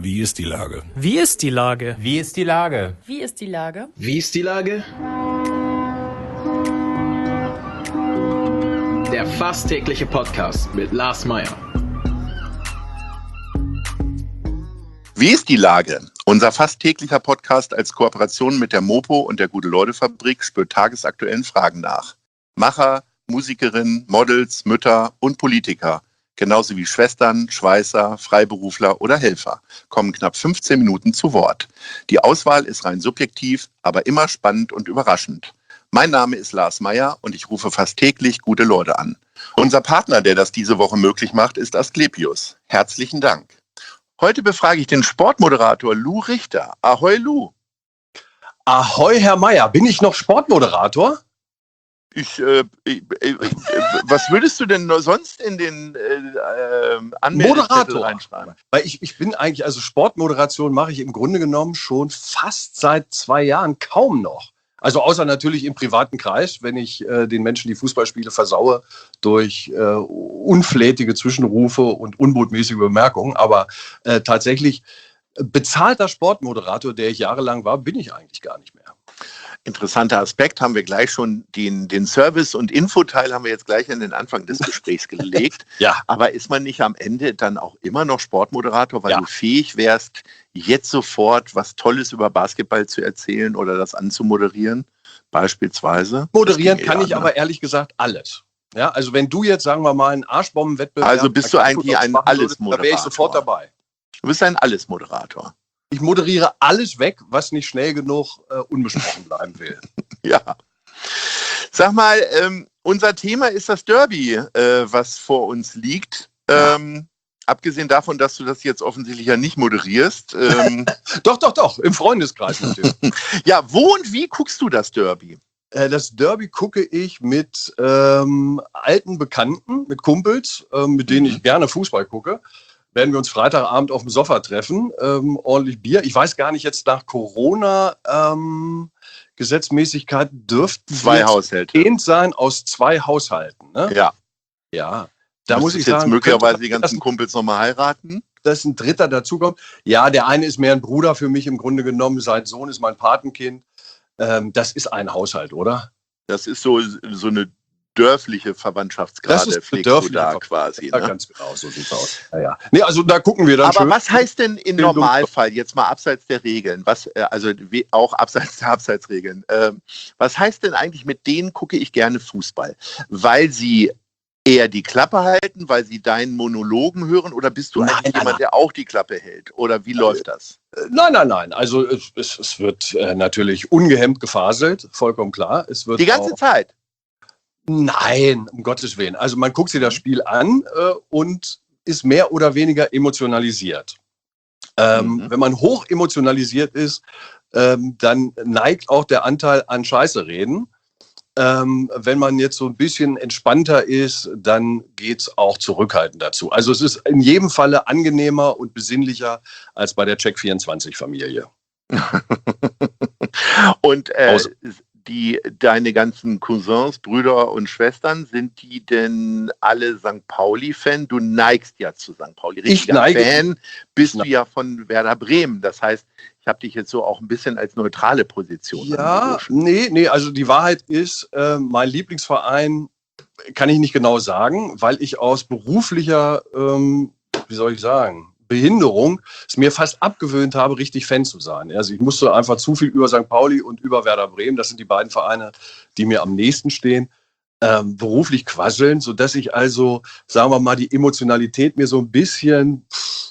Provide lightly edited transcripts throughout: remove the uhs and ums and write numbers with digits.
Wie ist die Lage? Wie ist die Lage? Wie ist die Lage? Wie ist die Lage? Wie ist die Lage? Der fast tägliche Podcast mit Lars Meyer. Wie ist die Lage? Unser fast täglicher Podcast als Kooperation mit der Mopo und der Gute-Leute-Fabrik spürt tagesaktuellen Fragen nach. Macher, Musikerinnen, Models, Mütter und Politiker, genauso wie Schwestern, Schweißer, Freiberufler oder Helfer, kommen knapp 15 Minuten zu Wort. Die Auswahl ist rein subjektiv, aber immer spannend und überraschend. Mein Name ist Lars Meyer und ich rufe fast täglich gute Leute an. Unser Partner, der das diese Woche möglich macht, ist Asklepios. Herzlichen Dank. Heute befrage ich den Sportmoderator Lou Richter. Ahoi Lou. Ahoi Herr Meyer, bin ich noch Sportmoderator? Was würdest du denn sonst in den Anmeldezettel reinschreiben? Weil ich bin eigentlich, also Sportmoderation mache ich im Grunde genommen schon fast seit 2 Jahren kaum noch. Also außer natürlich im privaten Kreis, wenn ich den Menschen die Fußballspiele versaue durch unflätige Zwischenrufe und unbotmäßige Bemerkungen. Aber tatsächlich bezahlter Sportmoderator, der ich jahrelang war, bin ich eigentlich gar nicht mehr. Interessanter Aspekt, haben wir gleich schon den Service- und Infoteil haben wir jetzt gleich an den Anfang des Gesprächs gelegt. Ja. Aber ist man nicht am Ende dann auch immer noch Sportmoderator, weil du fähig wärst, jetzt sofort was Tolles über Basketball zu erzählen oder das anzumoderieren, beispielsweise? Moderieren kann ich aber ehrlich gesagt alles. Ja, also wenn du jetzt, sagen wir mal, einen Arschbombenwettbewerb... Also bist du eigentlich ein Allesmoderator? Da wäre ich sofort dabei. Du bist ein Allesmoderator. Ich moderiere alles weg, was nicht schnell genug unbesprochen bleiben will. Ja. Sag mal, unser Thema ist das Derby, was vor uns liegt. Abgesehen davon, dass du das jetzt offensichtlich ja nicht moderierst. Doch, im Freundeskreis natürlich. Ja, wo und wie guckst du das Derby? Das Derby gucke ich mit alten Bekannten, mit Kumpels, mit denen ich gerne Fußball gucke. Werden wir uns Freitagabend auf dem Sofa treffen, ordentlich Bier. Ich weiß gar nicht, jetzt nach Corona Gesetzmäßigkeit dürften 2 Haushalte sein aus 2 Haushalten. Ne? Ja. Ja. Da muss ich sagen, jetzt möglicherweise die ganzen Kumpels nochmal heiraten? Dass ein Dritter dazukommt. Ja, der eine ist mehr ein Bruder für mich im Grunde genommen. Sein Sohn ist mein Patenkind. Das ist ein Haushalt, oder? Das ist so eine dörfliche Verwandtschaftsgrade, pflegst du da quasi. Ja, ne? Ganz genau, so sieht's aus. Ja. Nee, also da gucken wir dann Aber schön. was heißt denn im Normalfall, jetzt mal abseits der Regeln, auch abseits der Abseitsregeln, was heißt denn eigentlich, mit denen gucke ich gerne Fußball? Weil sie eher die Klappe halten, weil sie deinen Monologen hören, oder bist du eigentlich jemand, der auch die Klappe hält? Oder wie läuft das? Nein. Also es wird natürlich ungehemmt gefaselt, vollkommen klar. Es wird die ganze Zeit? Nein, um Gottes Willen. Also man guckt sich das Spiel an und ist mehr oder weniger emotionalisiert. Wenn man hoch emotionalisiert ist, dann neigt auch der Anteil an Scheiße reden. Wenn man jetzt so ein bisschen entspannter ist, dann geht es auch zurückhaltend dazu. Also es ist in jedem Falle angenehmer und besinnlicher als bei der Check24-Familie. Und deine ganzen Cousins, Brüder und Schwestern, sind die denn alle St. Pauli-Fan? Du neigst ja zu St. Pauli. Richtiger Fan bist du ja von Werder Bremen. Das heißt, ich habe dich jetzt so auch ein bisschen als neutrale Position. Ja, nee, also die Wahrheit ist, mein Lieblingsverein kann ich nicht genau sagen, weil ich aus beruflicher, Behinderung es mir fast abgewöhnt habe, richtig Fan zu sein. Also ich musste einfach zu viel über St. Pauli und über Werder Bremen, das sind die beiden Vereine, die mir am nächsten stehen, beruflich quasseln, sodass ich also, sagen wir mal, die Emotionalität mir so ein bisschen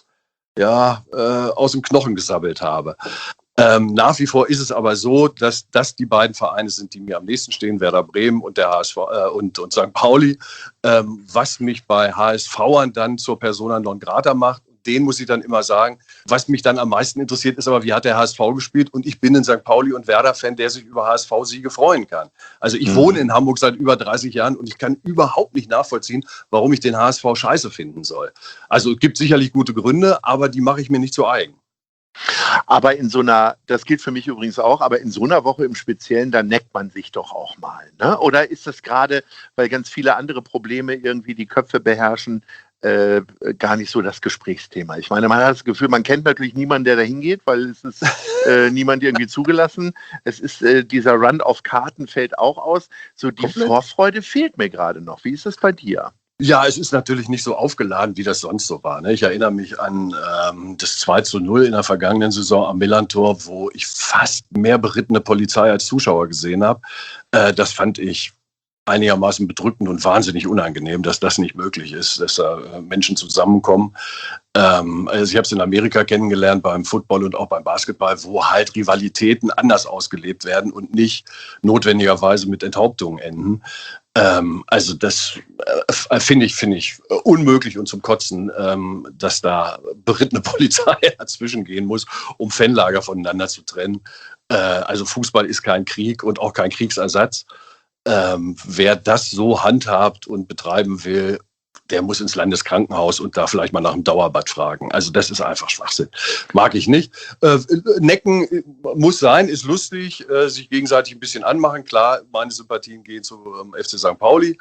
aus dem Knochen gesabbelt habe. Nach wie vor ist es aber so, dass das die beiden Vereine sind, die mir am nächsten stehen, Werder Bremen und der HSV und St. Pauli, was mich bei HSVern dann zur Persona non grata macht. Den muss ich dann immer sagen. Was mich dann am meisten interessiert, ist aber, wie hat der HSV gespielt? Und ich bin ein St. Pauli- und Werder-Fan, der sich über HSV-Siege freuen kann. Also ich wohne in Hamburg seit über 30 Jahren und ich kann überhaupt nicht nachvollziehen, warum ich den HSV scheiße finden soll. Also es gibt sicherlich gute Gründe, aber die mache ich mir nicht zu eigen. Aber das gilt für mich übrigens auch, aber in so einer Woche im Speziellen, da neckt man sich doch auch mal, ne? Oder ist das gerade, weil ganz viele andere Probleme irgendwie die Köpfe beherrschen, gar nicht so das Gesprächsthema. Ich meine, man hat das Gefühl, man kennt natürlich niemanden, der da hingeht, weil es ist niemand irgendwie zugelassen. Es ist dieser Run auf Karten fällt auch aus. So die Vorfreude fehlt mir gerade noch. Wie ist das bei dir? Ja, es ist natürlich nicht so aufgeladen, wie das sonst so war. Ne? Ich erinnere mich an das 2:0 in der vergangenen Saison am Millantor, wo ich fast mehr berittene Polizei als Zuschauer gesehen habe. Das fand ich einigermaßen bedrückend und wahnsinnig unangenehm, dass das nicht möglich ist, dass da Menschen zusammenkommen. Also ich habe es in Amerika kennengelernt beim Football und auch beim Basketball, wo halt Rivalitäten anders ausgelebt werden und nicht notwendigerweise mit Enthauptungen enden. Also das finde ich unmöglich und zum Kotzen, dass da berittene Polizei dazwischen gehen muss, um Fanlager voneinander zu trennen. Also Fußball ist kein Krieg und auch kein Kriegsersatz. Wer das so handhabt und betreiben will, der muss ins Landeskrankenhaus und da vielleicht mal nach einem Dauerbad fragen. Also das ist einfach Schwachsinn. Mag ich nicht. Necken muss sein, ist lustig, sich gegenseitig ein bisschen anmachen. Klar, meine Sympathien gehen zu FC St. Pauli.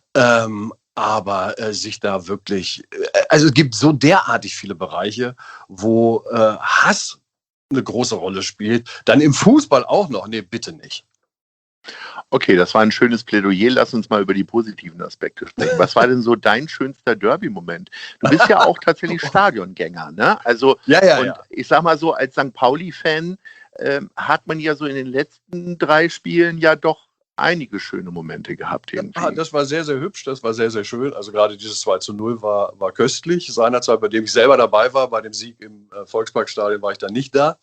Aber sich da wirklich, also es gibt so derartig viele Bereiche, wo Hass eine große Rolle spielt. Dann im Fußball auch noch. Nee, bitte nicht. Okay, das war ein schönes Plädoyer. Lass uns mal über die positiven Aspekte sprechen. Was war denn so dein schönster Derby-Moment? Du bist ja auch tatsächlich Stadiongänger, ne? Also, ja. Ich sag mal so, als St. Pauli-Fan hat man ja so in den letzten 3 Spielen ja doch einige schöne Momente gehabt. Irgendwie. Ja, das war sehr, sehr hübsch, das war sehr, sehr schön. Also gerade dieses 2:0 war köstlich. Seinerzeit, bei dem ich selber dabei war, bei dem Sieg im Volksparkstadion war ich dann nicht da.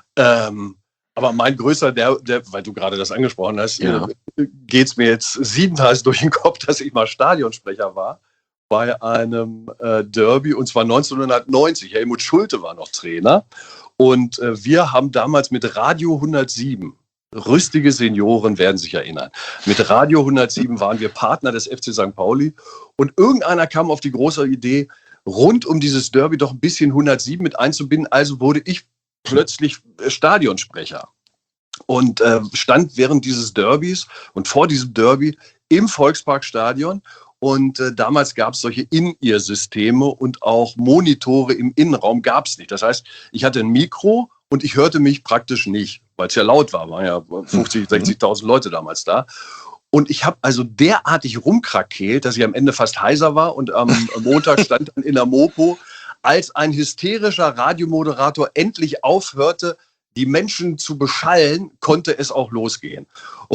Aber mein größter, weil du gerade das angesprochen hast, geht es mir jetzt 7 durch den Kopf, dass ich mal Stadionsprecher war bei einem Derby, und zwar 1990. Helmut Schulte war noch Trainer. Und wir haben damals mit Radio 107, rüstige Senioren werden sich erinnern, mit Radio 107 waren wir Partner des FC St. Pauli. Und irgendeiner kam auf die große Idee, rund um dieses Derby doch ein bisschen 107 mit einzubinden. Also wurde ich plötzlich Stadionsprecher und stand während dieses Derbys und vor diesem Derby im Volksparkstadion. Und damals gab es solche In-Ear-Systeme und auch Monitore im Innenraum gab es nicht. Das heißt, ich hatte ein Mikro und ich hörte mich praktisch nicht, weil es ja laut war. Waren ja 50.000, 60.000 Leute damals da. Und ich habe also derartig rumkrakeelt, dass ich am Ende fast heiser war. Und am Montag stand dann in der Mopo, als ein hysterischer Radiomoderator endlich aufhörte, die Menschen zu beschallen, konnte es auch losgehen.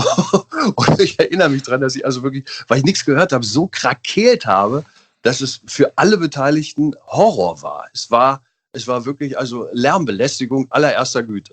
Und ich erinnere mich daran, dass ich also wirklich, weil ich nichts gehört habe, so krakeelt habe, dass es für alle Beteiligten Horror war. Es war wirklich also Lärmbelästigung allererster Güte.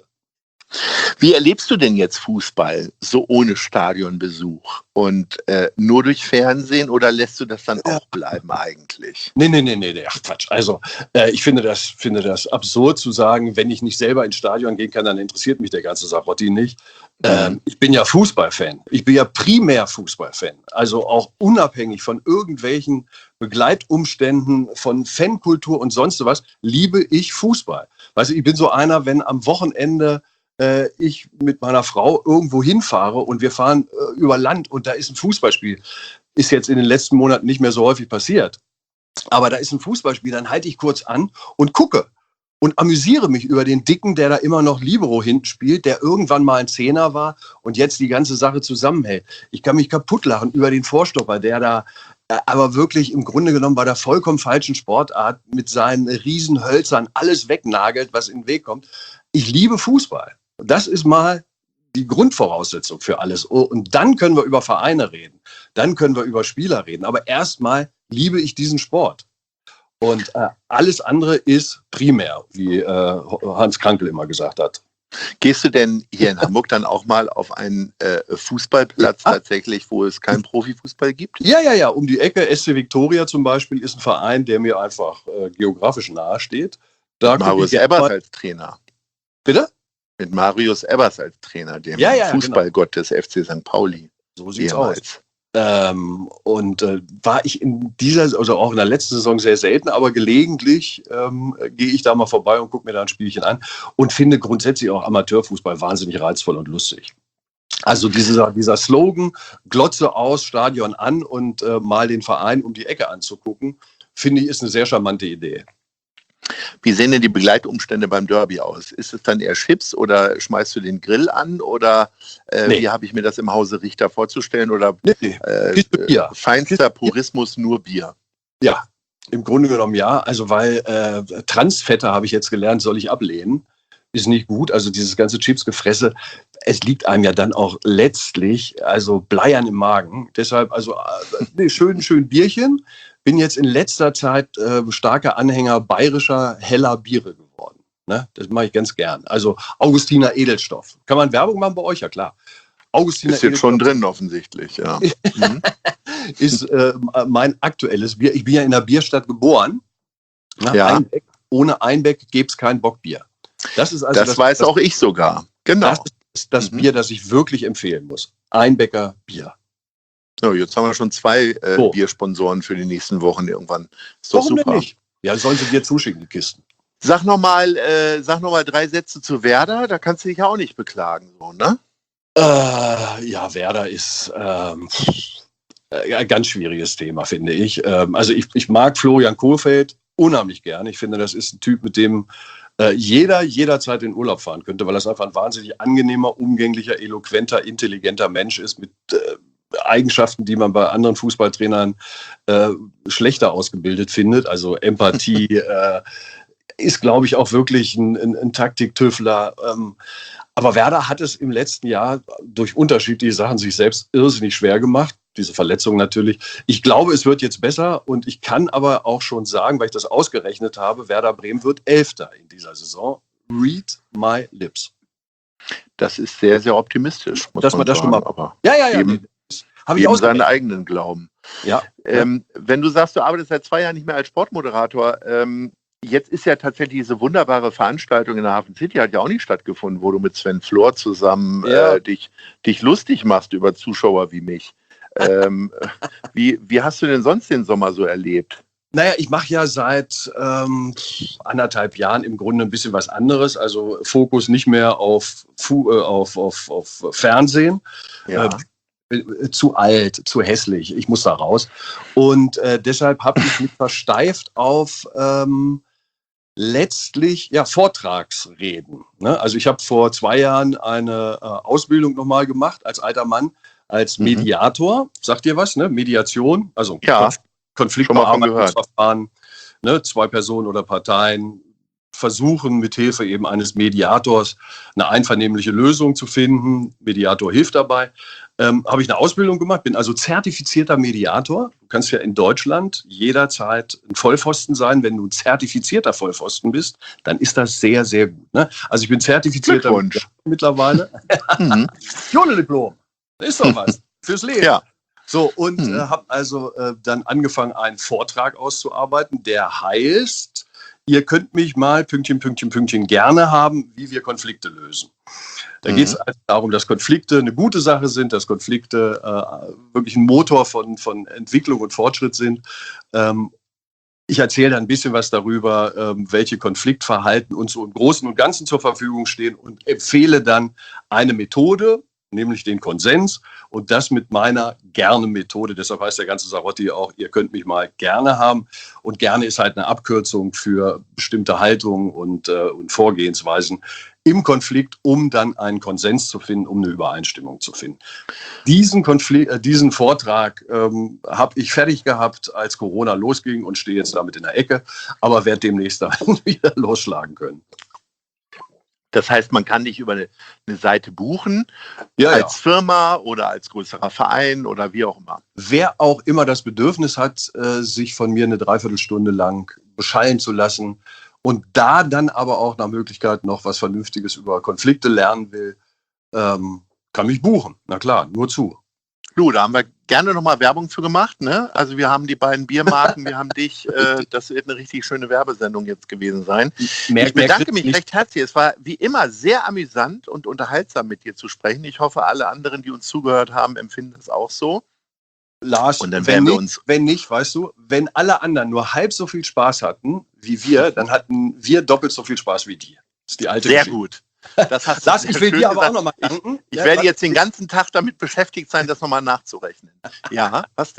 Wie erlebst du denn jetzt Fußball so ohne Stadionbesuch und nur durch Fernsehen, oder lässt du das dann auch bleiben eigentlich? Nee, ach Quatsch. Also ich finde das absurd zu sagen, wenn ich nicht selber ins Stadion gehen kann, dann interessiert mich der ganze Sarotti nicht. Ich bin ja Fußballfan. Ich bin ja primär Fußballfan. Also auch unabhängig von irgendwelchen Begleitumständen, von Fankultur und sonst was, liebe ich Fußball. Weißt du, ich bin so einer, wenn am Wochenende ich mit meiner Frau irgendwo hinfahre und wir fahren über Land und da ist ein Fußballspiel. Ist jetzt in den letzten Monaten nicht mehr so häufig passiert. Aber da ist ein Fußballspiel, dann halte ich kurz an und gucke und amüsiere mich über den Dicken, der da immer noch Libero hinten spielt, der irgendwann mal ein Zehner war und jetzt die ganze Sache zusammenhält. Ich kann mich kaputt lachen über den Vorstopper, der da aber wirklich im Grunde genommen bei der vollkommen falschen Sportart mit seinen Riesenhölzern alles wegnagelt, was in den Weg kommt. Ich liebe Fußball. Das ist mal die Grundvoraussetzung für alles. Und dann können wir über Vereine reden. Dann können wir über Spieler reden. Aber erstmal liebe ich diesen Sport. Und alles andere ist primär, wie Hans Krankel immer gesagt hat. Gehst du denn hier in Hamburg dann auch mal auf einen Fußballplatz tatsächlich, wo es keinen Profifußball gibt? Ja. Um die Ecke, SC Viktoria zum Beispiel, ist ein Verein, der mir einfach geografisch nahe steht. Da Marius Ebbers als Trainer. Bitte? Mit Marius Ebbers als Trainer, dem Fußballgott des FC St. Pauli. So sieht's aus. War ich in dieser, also auch in der letzten Saison sehr selten, aber gelegentlich gehe ich da mal vorbei und gucke mir da ein Spielchen an und finde grundsätzlich auch Amateurfußball wahnsinnig reizvoll und lustig. Also dieser Slogan, Glotze aus, Stadion an und mal den Verein um die Ecke anzugucken, finde ich, ist eine sehr charmante Idee. Wie sehen denn die Begleitumstände beim Derby aus? Ist es dann eher Chips oder schmeißt du den Grill an oder Nee. wie habe ich mir das im Hause Richter vorzustellen oder Kiste Bier. feinster Purismus nur Bier? Ja, im Grunde genommen ja. Also weil Transfette, habe ich jetzt gelernt, soll ich ablehnen. Ist nicht gut. Also dieses ganze Chipsgefresse, es liegt einem ja dann auch letztlich, also bleiern im Magen. Deshalb, also schön Bierchen. Bin jetzt in letzter Zeit starker Anhänger bayerischer heller Biere geworden. Ne? Das mache ich ganz gern. Also Augustiner Edelstoff. Kann man Werbung machen bei euch? Ja klar. Augustiner Ist jetzt schon drin offensichtlich, ja. Ist mein aktuelles Bier. Ich bin ja in der Bierstadt geboren. Ja. Einbeck. Ohne Einbeck gäbe es kein Bockbier. Das ist also das weiß auch ich sogar. Genau. Das ist das Bier, das ich wirklich empfehlen muss. Einbecker Bier. So, jetzt haben wir schon 2 Biersponsoren für die nächsten Wochen irgendwann. Ist doch Warum super. denn nicht? Ja, sollen sie dir zuschicken, die Kisten. Sag noch mal 3 Sätze zu Werder. Da kannst du dich ja auch nicht beklagen, so, ne? Ja, Werder ist ein ganz schwieriges Thema, finde ich. Also ich mag Florian Kohfeldt unheimlich gern. Ich finde, das ist ein Typ, mit dem jeder jederzeit in Urlaub fahren könnte, weil das einfach ein wahnsinnig angenehmer, umgänglicher, eloquenter, intelligenter Mensch ist mit Eigenschaften, die man bei anderen Fußballtrainern schlechter ausgebildet findet. Also Empathie ist, glaube ich, auch wirklich ein Taktiktüffler. Aber Werder hat es im letzten Jahr durch unterschiedliche Sachen sich selbst irrsinnig schwer gemacht. Diese Verletzung natürlich. Ich glaube, es wird jetzt besser und ich kann aber auch schon sagen, weil ich das ausgerechnet habe, Werder Bremen wird 11. in dieser Saison. Read my lips. Das ist sehr, sehr optimistisch, muss Dass man man das sagen. schon mal. Aber Ja. Habe ich seinen eigenen Glauben. Ja. Wenn du sagst, du arbeitest seit 2 Jahren nicht mehr als Sportmoderator, jetzt ist ja tatsächlich diese wunderbare Veranstaltung in der Hafen City hat ja auch nicht stattgefunden, wo du mit Sven Flor zusammen dich lustig machst über Zuschauer wie mich. Wie hast du denn sonst den Sommer so erlebt? Naja, ich mache ja seit 1,5 Jahren im Grunde ein bisschen was anderes. Also Fokus nicht mehr auf Fernsehen. Ja. Zu alt, zu hässlich. Ich muss da raus. Und deshalb habe ich mich versteift auf letztlich Vortragsreden. Ne? Also ich habe vor 2 Jahren eine Ausbildung nochmal gemacht als alter Mann, als Mediator. Sagt ihr was? Ne? Mediation, also Ja. Konfliktbearbeitungsverfahren, ne? 2 Personen oder Parteien versuchen mit Hilfe eben eines Mediators eine einvernehmliche Lösung zu finden. Mediator hilft dabei. Habe ich eine Ausbildung gemacht, bin also zertifizierter Mediator. Du kannst ja in Deutschland jederzeit ein Vollpfosten sein. Wenn du ein zertifizierter Vollpfosten bist, dann ist das sehr, sehr gut. Ne? Also ich bin zertifizierter Mediator mittlerweile. Jodel-Diplom. Das ist doch was fürs Leben. Ja. So, und habe also dann angefangen, einen Vortrag auszuarbeiten, der heißt, ihr könnt mich mal Pünktchen gerne haben, wie wir Konflikte lösen. Da geht es also darum, dass Konflikte eine gute Sache sind, dass Konflikte wirklich ein Motor von Entwicklung und Fortschritt sind. Ich erzähle dann ein bisschen was darüber, welche Konfliktverhalten uns so im Großen und Ganzen zur Verfügung stehen und empfehle dann eine Methode, nämlich den Konsens und das mit meiner Gerne-Methode. Deshalb heißt der ganze Sarotti auch, ihr könnt mich mal gerne haben. Und gerne ist halt eine Abkürzung für bestimmte Haltungen und Vorgehensweisen im Konflikt, um dann einen Konsens zu finden, um eine Übereinstimmung zu finden. Diesen Vortrag habe ich fertig gehabt, als Corona losging und stehe jetzt damit in der Ecke, aber werde demnächst dann wieder losschlagen können. Das heißt, man kann dich über eine Seite buchen, als Firma oder als größerer Verein oder wie auch immer. Wer auch immer das Bedürfnis hat, sich von mir eine Dreiviertelstunde lang beschallen zu lassen und da dann aber auch nach Möglichkeit noch was Vernünftiges über Konflikte lernen will, kann mich buchen. Na klar, nur zu. Du, da haben wir gerne nochmal Werbung für gemacht. Ne? Also wir haben die beiden Biermarken, wir haben dich. Das wird eine richtig schöne Werbesendung jetzt gewesen sein. Ich bedanke mich recht herzlich. Es war wie immer sehr amüsant und unterhaltsam mit dir zu sprechen. Ich hoffe, alle anderen, die uns zugehört haben, empfinden es auch so. Lars, und dann wenn nicht, weißt du, wenn alle anderen nur halb so viel Spaß hatten wie wir, dann hatten wir doppelt so viel Spaß wie die. Das ist die alte Sehr Geschichte. Gut. Das hast Lars, ich will dir aber auch nochmal danken. Ich werde jetzt den ganzen Tag damit beschäftigt sein, das nochmal nachzurechnen. Ja, was denn?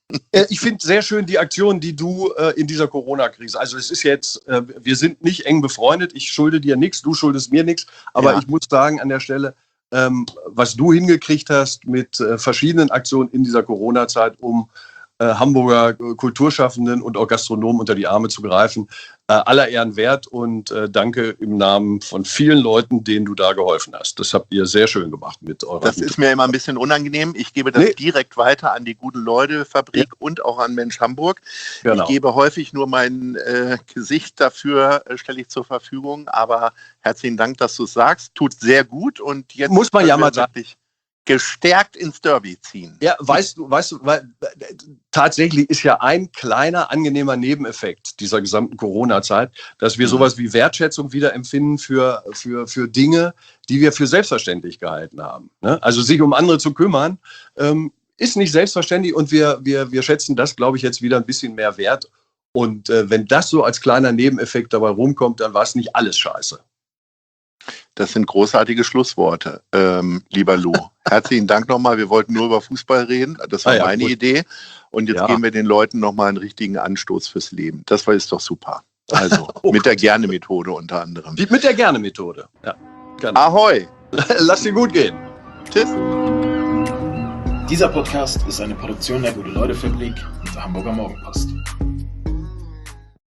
Ich finde sehr schön die Aktion, die du in dieser Corona-Krise, also es ist jetzt, wir sind nicht eng befreundet, ich schulde dir nichts, du schuldest mir nichts, aber ich muss sagen an der Stelle, was du hingekriegt hast mit verschiedenen Aktionen in dieser Corona-Zeit, um Hamburger Kulturschaffenden und auch Gastronomen unter die Arme zu greifen, aller Ehren wert und danke im Namen von vielen Leuten, denen du da geholfen hast. Das habt ihr sehr schön gemacht mit eurer. Das ist mir immer ein bisschen unangenehm. Ich gebe das direkt weiter an die Gute-Leute-Fabrik und auch an Mensch Hamburg. Genau. Ich gebe häufig nur mein Gesicht dafür, stelle ich zur Verfügung, aber herzlichen Dank, dass du es sagst. Tut sehr gut und jetzt muss man ja mal sagen, gestärkt ins Derby ziehen. Ja, weißt du, weil tatsächlich ist ja ein kleiner, angenehmer Nebeneffekt dieser gesamten Corona-Zeit, dass wir sowas wie Wertschätzung wieder empfinden für Dinge, die wir für selbstverständlich gehalten haben. Ne? Also sich um andere zu kümmern, ist nicht selbstverständlich und wir schätzen das, glaube ich, jetzt wieder ein bisschen mehr wert. Und wenn das so als kleiner Nebeneffekt dabei rumkommt, dann war es nicht alles scheiße. Das sind großartige Schlussworte, lieber Lou. Herzlichen Dank nochmal. Wir wollten nur über Fußball reden. Das war meine Idee. Und jetzt geben wir den Leuten nochmal einen richtigen Anstoß fürs Leben. Das ist doch super. Also mit der Gerne-Methode unter anderem. Mit der Gerne-Methode. Ja, gerne. Ahoi. Lass dir gut gehen. Tschüss. Dieser Podcast ist eine Produktion der Gute-Leute-Fabrik und der Hamburger Morgenpost.